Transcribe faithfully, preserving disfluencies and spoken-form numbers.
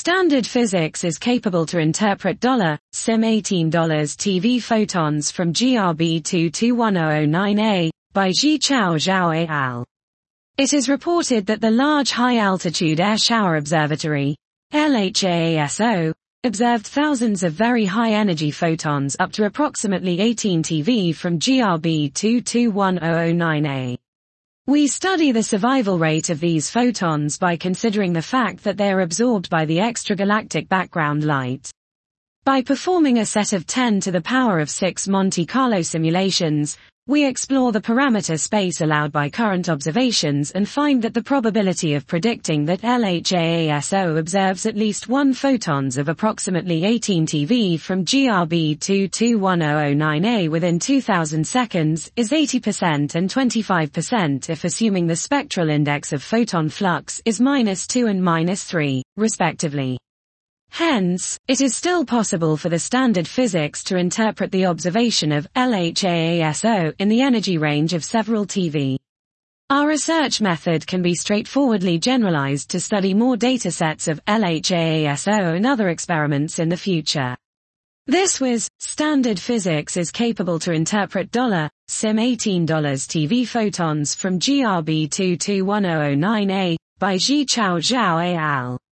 Standard physics is capable to interpret $sim eighteen T V photons from G R B two two one zero zero nine A, by Zhichao Zhao et al. It is reported that the Large High-Altitude Air Shower Observatory, LHAASO, observed thousands of very high-energy photons up to approximately eighteen T V from G R B two two one zero zero nine A. We study the survival rate of these photons by considering the fact that they are absorbed by the extragalactic background light. By performing a set of ten to the power of six Monte Carlo simulations, we explore the parameter space allowed by current observations and find that the probability of predicting that LHAASO observes at least one photons of approximately eighteen T V from G R B two two one zero zero nine A within two thousand seconds is eighty percent and twenty-five percent if assuming the spectral index of photon flux is minus two and minus three, respectively. Hence, it is still possible for the standard physics to interpret the observation of LHAASO in the energy range of several T V. Our research method can be straightforwardly generalized to study more datasets of LHAASO and other experiments in the future. This was, Standard Physics is capable to interpret $sim eighteen T V photons from G R B two two one zero zero nine A, by Zhichao Zhao et al.